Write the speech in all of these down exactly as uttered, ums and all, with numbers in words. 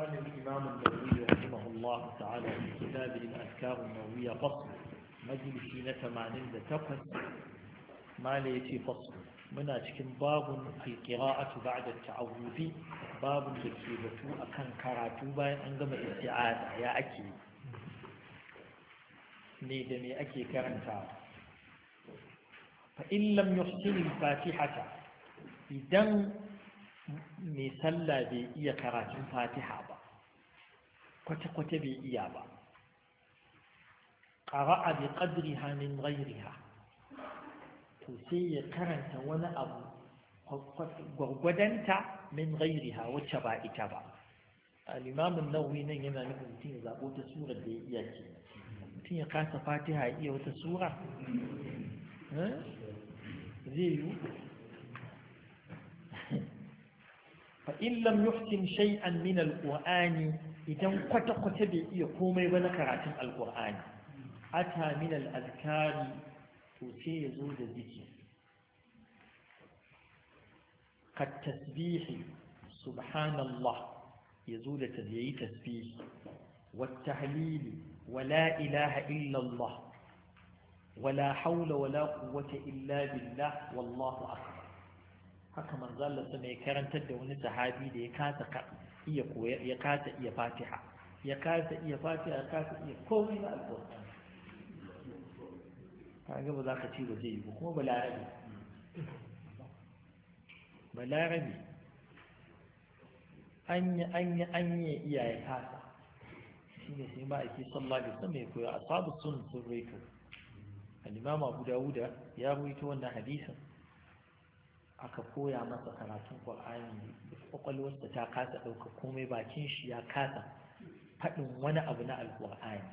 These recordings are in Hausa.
قال الإمام النووي رحمه الله تعالى في كتابه الأذكار النووية فصل مجلسي نتمانين لتقل ما ليتي فصل من أجل باب القراءة بعد التعوذ باب الكتابة أكن كراتو باين أنقم الاستعادة يا أكي نيدني أكي كرنتا فإن لم يحسن الفاتحة إذن mai sallah bai iya karatun fatiha ba kwata-kwata bai iya ba ƙara'a bi ƙadriha min ghairiha to sai ya karanta wani abu gwargwadonta min ghairiha wacce ba ita ba al-imamun nawawi nan yana nufin mutum ya zaɓo ta surar da ya iya ce mutum ya kasa fatiha ya iya wata sura zai yi فإن لم يحسن شيئا من القرآن إذا قط قط بإيه كومي ونكرات القرآن أتى من الأذكار تسي يزود الذكر كالتسبيح سبحان الله يزود تذيي تسبيح والتهليل ولا إله إلا الله ولا حول ولا قوة إلا بالله والله أكبر haka manzo Allah sai mai karantar da wani sahabi da ya kasa iya koyar ya kasa iya Fatiha ya kasa iya Fatiha ya kasa iya komai na Al-Qur'ani kaga ba za ka ci ba zai yi ba kuma balarabi balarabi anya anya anya iya ya kasa shine sai ba ake sallallahu alaihi wasallam ya koya ashabu sun sun raito al-Imam Abu Dawud ya rawaito wannan hadisin aka koya masa karatun Qur'ani kwakwalwarsa ta kasa ɗauka komai bakin shi ya kasa faɗin wani abu na Al-Qur'ani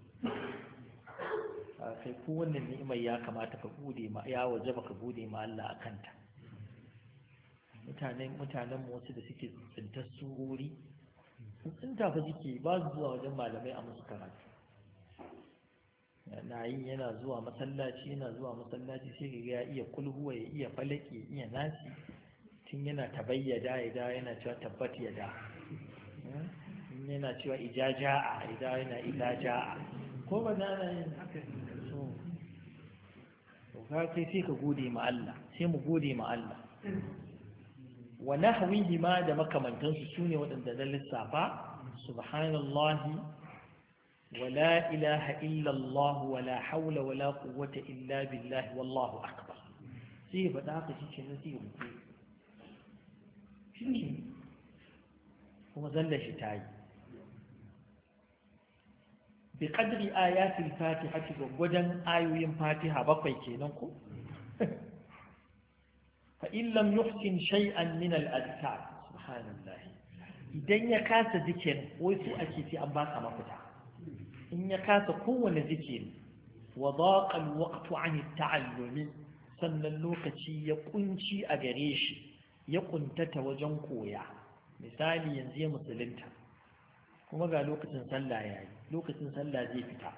sai ko wannan ni'imar ya kamata ka gode ma ya wajaba ka gode ma Allah akanta mutanen mutanen mu wasu da suke tsintar surori sun tafi suke ba su zuwa wajen malamai a musu karatu na yi yana zuwa masallaci yana zuwa masallaci sai ga ya iya kulhuwa ya iya falaki ya iya nasi tun yana tabayyada ya da yana cewa tabbat ya da yana cewa ijaja'a ya da yana ilaja'a ko ba na yin haka so to ka kai sai ka gode ma Allah sai mu gode ma Allah wa nahwihi ma da makamantansu sune waɗanda na lissafa subhanallahi ولا إله إلا الله ولا حول ولا قوة إلا بالله والله أكبر سيه بداك شيء نسيه مكي شيء هو زل شتاي بقدر آيات الفاتحة وجن آيوين فاتحة بقي كينكو فإن لم يحسن شيئا من الأذكار سبحان الله إذن يكاس ذكر ويسو أكي في أنباك مفتح in ya kasa kowane zikiri wa daqa alwaqtu an ta'allumi sannan lokaci ya kunci a gare shi ya kuntata wajen koya misali yanzu ya musulunta kuma ga lokacin sallah yayi lokacin sallah zai fita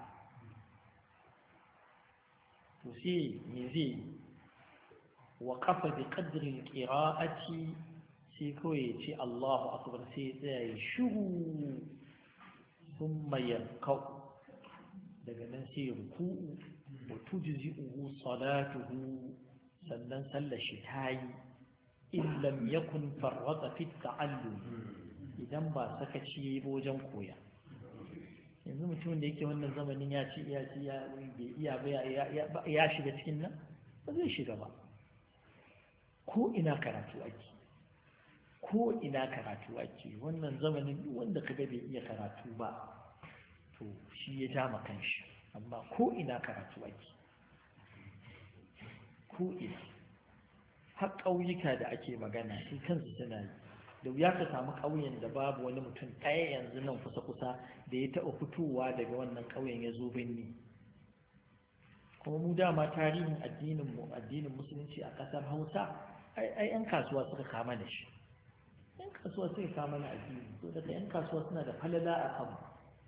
to sai me zai wa qafa bi qadri alqira'ati sai kawai ya ce Allahu akbar sai ya shiru thumma yanqa'u daga nan sai ya ruku'u wa tujzi'uhu salatuhu sannan sallar shi tayi in lam yakun farrata fi ta'allum idan ba sakaci yayi wajen koya yanzu mutum da yake wannan zamanin ya ci ya ci ya bai iya ba ya shiga cikin nan ba zai shiga ba ko ina karatu ake ko ina karatu ake wannan zamanin duk wanda kaga bai iya karatu ba to shi ya ja makan shi amma ko ina karatu ake ko ina har ƙauyuka da ake magana shi kansu suna yi da wuya ka samu ƙauyen da babu wani mutum ɗaya yanzu nan kusa-kusa da ya taɓa fitowa daga wannan ƙauyen ya zo birni kuma mu dama tarihin addinin mu addinin musulunci a ƙasar hausa ai 'yan kasuwa suka kama da shi 'yan kasuwa suka kama na addini so daga 'yan kasuwa suna da falala a kanmu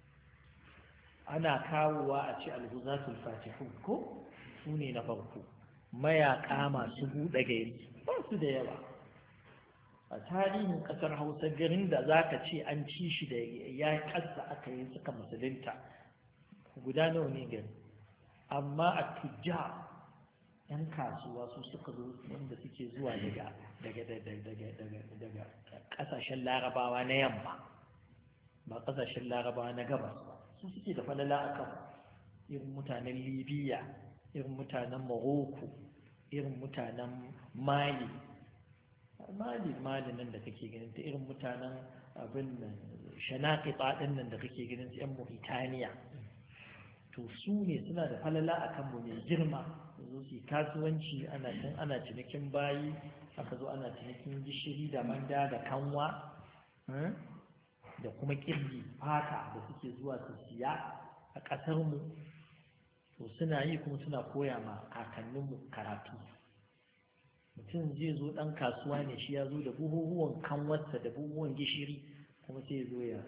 ana kawowa a ce alhuzatul fatihu ko su ne na farko mayaƙa masu buɗe gari ba su da yawa a tarihin ƙasar hausa garin da za ka ce an ci shi da ya ƙasa aka yi suka musulunta guda nawa ne gari amma a tujja yan kasuwa su suka zo wanda suke zuwa daga daga daga ƙasashen larabawa na yamma ba ƙasashen larabawa na gabas ba su suke da falala a kan irin mutanen libya irin mutanen morocco irin mutanen mali mali mali nan da kake ganin ta irin mutanen abin nan shanaki ɗin nan da kake ganin su yan mauritaniya to su ne suna da falala a kanmu mai girma zo su kasuwanci ana can ana cinikin bayi aka zo ana cinikin gishiri da manda da kanwa da kuma kirgi fata da suke zuwa su siya a ƙasarmu to suna yi kuma suna koya ma kakanninmu karatu mutum zai zo ɗan kasuwa ne shi ya zo da buhuhuwan kanwarsa da buhuhuwan gishiri kuma sai zo ya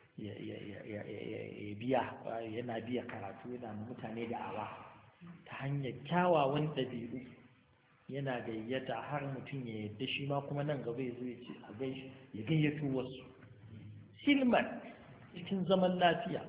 ya biya yana biya karatu yana mutane da awa ta hanyar kyawawan ɗabi'u yana gayyata har mutum ya yadda shi ma kuma nan gaba ya zo ya ce a gai ya gayyato wasu silman cikin zaman lafiya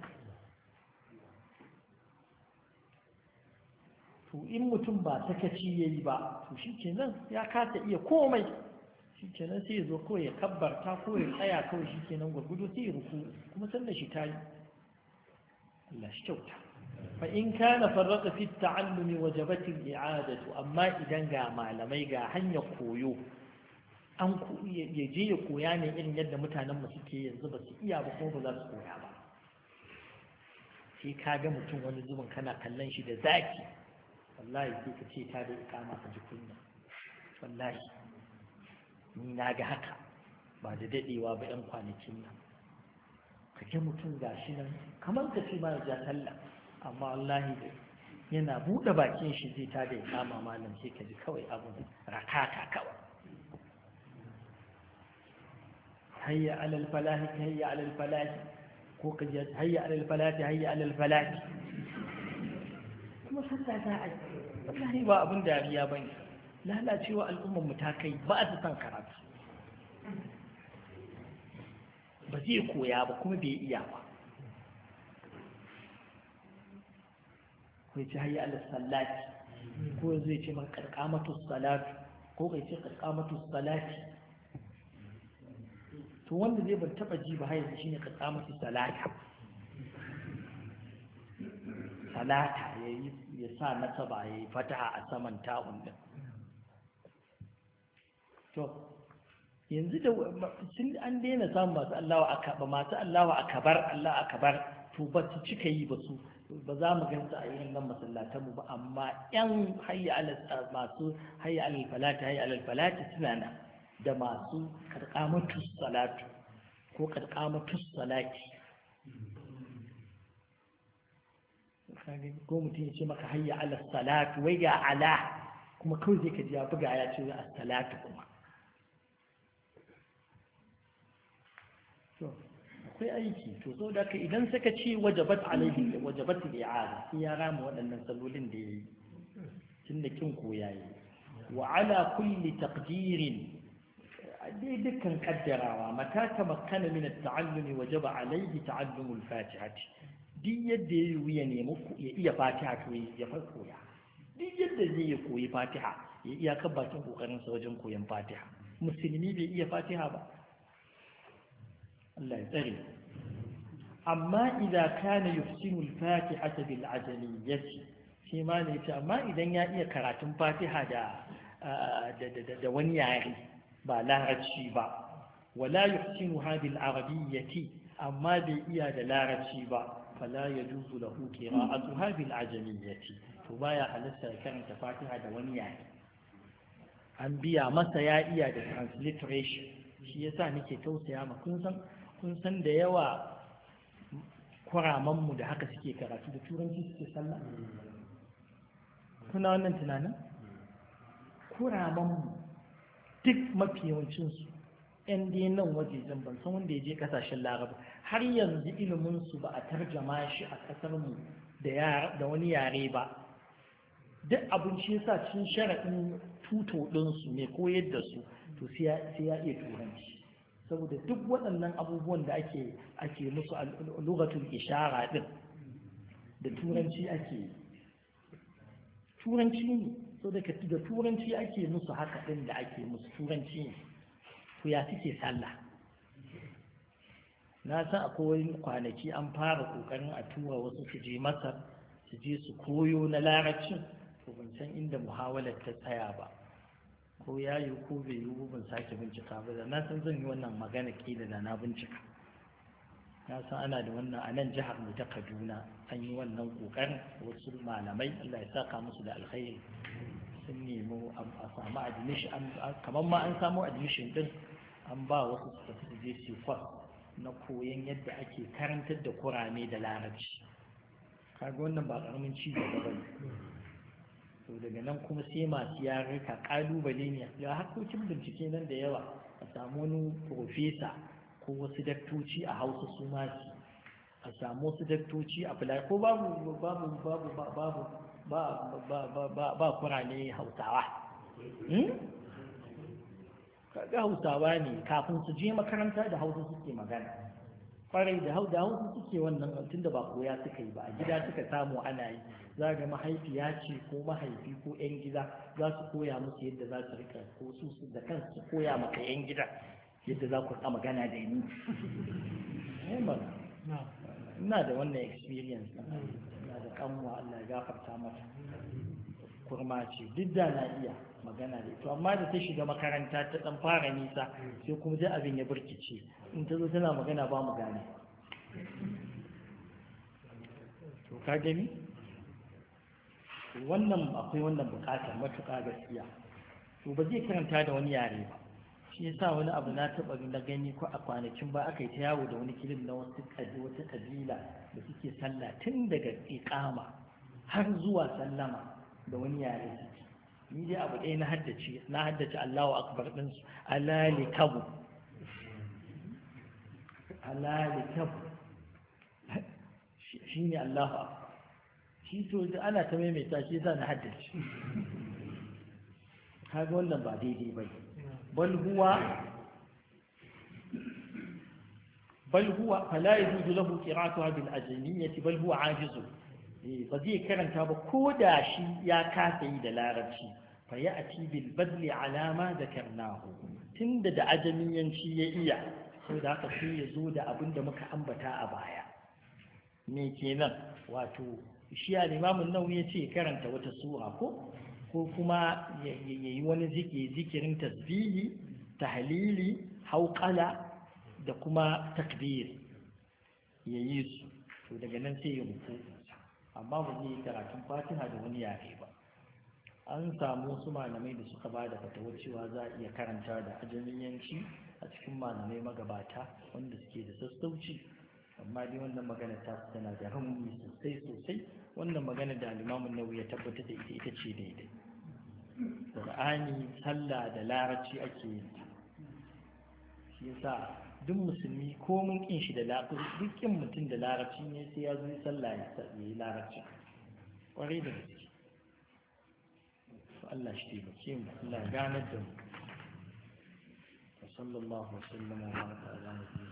to in mutum ba sakaci ya yi ba to shi kenan ya kasa iya komai shi kenan sai ya zo kawai ya kabbarta ko ya tsaya kawai shi kenan gwargudu sai ya ruku kuma sannan shi ta yi Allah shi kyauta fa in kana farraka fi ta'allumi wajabat al-i'adatu amma idan ga malamai ga hanyar koyo an ya je ya koya ne irin yadda mutanen mu suke yanzu ba su iya ba ko ba za su koya ba sai ka ga mutum wani zubin kana kallon shi da zaki wallahi sai ka ce ta da ikama ka ji kunya wallahi ni na ga haka ba da dadewa ba yan kwanakin nan ka ga mutum gashi nan kamar ka ce ma ya ja sallah amma wallahi yana buɗe bakin shi zai ta da ikama malam sai ka ji kawai abun rakaka kawai hayya alal falahi hayya alal falahi ko ka ji hayya alal falahi hayya alal falahi kuma sallah ta ai wallahi ba abin dariya bane lalacewa al'ummar mu ta kai ba ta san karatu ba zai koya ba kuma bai iya ba ko ce hayya alal salati ko zai ce man karkamatu salatu ko kai ce karkamatu salati to wanda zai ban taba ji ba hayya shine karkamatu salata salata yayi ya sa nasaba yayi fataha a saman ta'un din to yanzu da sun an daina samun masu Allahu akbar masu Allahu akbar Allah akbar to ba su cika yi ba su ba za mu gansu a irin nan masallatan mu ba amma yan hayya alal masu hayya alal falati hayya alal falati suna nan da masu karqamatu salatu ko karqamatu salati ko mutum ya ce maka hayya ala salatu wai ga ala kuma kawai zai ka ji ya buga ya ce a salatu kuma to akwai aiki to so da idan suka ce wajabat alaihi wajabat al-i'ada sai ya rama waɗannan sallolin da yayi tunda kin koya yi wa ala kulli taqdirin dai dukkan kaddarawa mata tamakkana min at-ta'allumi wajaba alaihi ta'allumu al-fatihati duk yadda ya yi ya nemi ya iya fatiha to ya farko ya duk yadda zai ya koyi fatiha ya iya kan bakin kokarinsa wajen koyon fatiha musulmi bai iya fatiha ba Allah ya tsare amma idan kana yuhsinu al-fatihata bil ajaliyyati shi ma ne ce amma idan ya iya karatun fatiha da da wani yare ba larabci ba wala yuhsinu bil arabiyyati amma bai iya da larabci ba فلا يجوز له قراءتها بالعجمية فبايا حلسة كانت فاتحة دوانية an biya masa ya iya da transliteration shi yasa nake tausaya ma kun san kun san da yawa kuraman mu da haka suke karatu da turanci suke sallah kuna wannan tunanin kuraman mu duk mafi yawancin su yan dai nan wajejen ban san wanda ya je kasashen laraba har yanzu ilimin su ba a tarjama shi a kasar mu da da wani yare ba duk abin shi yasa cikin sharaɗin tuto ɗinsu mai koyar da su to sai ya iya turanci saboda duk waɗannan abubuwan da ake ake musu lugatul ishara din da turanci ake turanci ne so da da turanci ake musu haka din da ake musu turanci ne to ya suke sallah na san akwai kwanaki an fara kokarin a tura wasu su je masar su je su koyo na larabcin to ban san inda muhawalar ta tsaya ba ko ya yi ko bai yi ban sake bincika ba da na san zan yi wannan magana kila da na bincika na san ana da wannan a nan jihar mu ta Kaduna an yi wannan kokarin wasu malamai Allah ya saka musu da alkhairi sun nemi a samu admission kamar ma an samu admission din an ba wasu su tafi su je su kwas na koyon yadda ake karantar da kurame da larabci kaga wannan ba karamin ci gaba bane to daga nan kuma sai masu yarurruka kalubale ne ya harkokin bincike nan da yawa a samu wani profesa ko wasu daktoci a hausa su masu a samu wasu daktoci a fulani ko babu babu babu babu ba ba kurane hausawa kaga hausawa ne kafin su je makaranta da hausa suke magana kwarai da hausa suke wannan tunda ba koya suka yi ba a gida suka samu ana yi za ga mahaifiya ce ko mahaifi ko 'yan gida za su koya musu yadda za su rika ko su da kansu koya maka 'yan gida yadda za ku magana da ni ina da wannan experience ina da kanwa Allah ya gafarta mata kurma ce duk da na iya magana da ita amma da ta shiga makaranta ta dan fara nisa sai kuma dai abin ya burkice in ta zo tana magana ba mu gane to ka gani wannan akwai wannan bukatar matuƙa gaskiya to ba zai karanta da wani yare ba shi yasa wani abu na taɓa na gani ko a kwanakin ba aka yi ta yawo da wani kilim na wasu wata kabila da suke sallah tun daga iqama har zuwa sallama da wani yare suke ni dai abu ɗaya na haddace na haddace Allahu akbar din su alali kabu alali kabu shine Allahu akbar shi to ana ta maimaita shi yasa na haddace kaga wannan ba daidai ba bal huwa bal huwa fala yajuzu lahu qira'atuha bil ajamiyyah bal huwa ajiz ba zai karanta ba ko da shi ya kasa yi da larabci fa ya'ti bil badli ala ma dhakarnahu tunda da ajamiyanci ya iya saboda haka sai ya zo da abin da muka ambata a baya me kenan wato shi al-imamun nawawi ya ce karanta wata sura ko ko kuma ya yi wani zikirin tasbihi tahlili hauqala da kuma takbir ya yi su to daga nan sai ya rufu amma ba zai yi karatun fatiha da wani yare ba an samu wasu malamai da suka ba da fatawar cewa za a iya karanta da ajamiyanci a cikin malamai magabata wanda suke da sassauci amma dai wannan magana ta tana da rauni sosai sosai wannan magana da limamin nawawi ya tabbatar da ita ita ce daidai Qur'ani sallah da larabci ake yin ta shi yasa duk musulmi ko mun kin shi da larabci duk kin mutum da larabci ne sai ya zo sallah ya yi larabci kwarai da gaske Allah shi taimake mu Allah ya ganar da mu sallallahu alaihi wa sallam wa baraka ala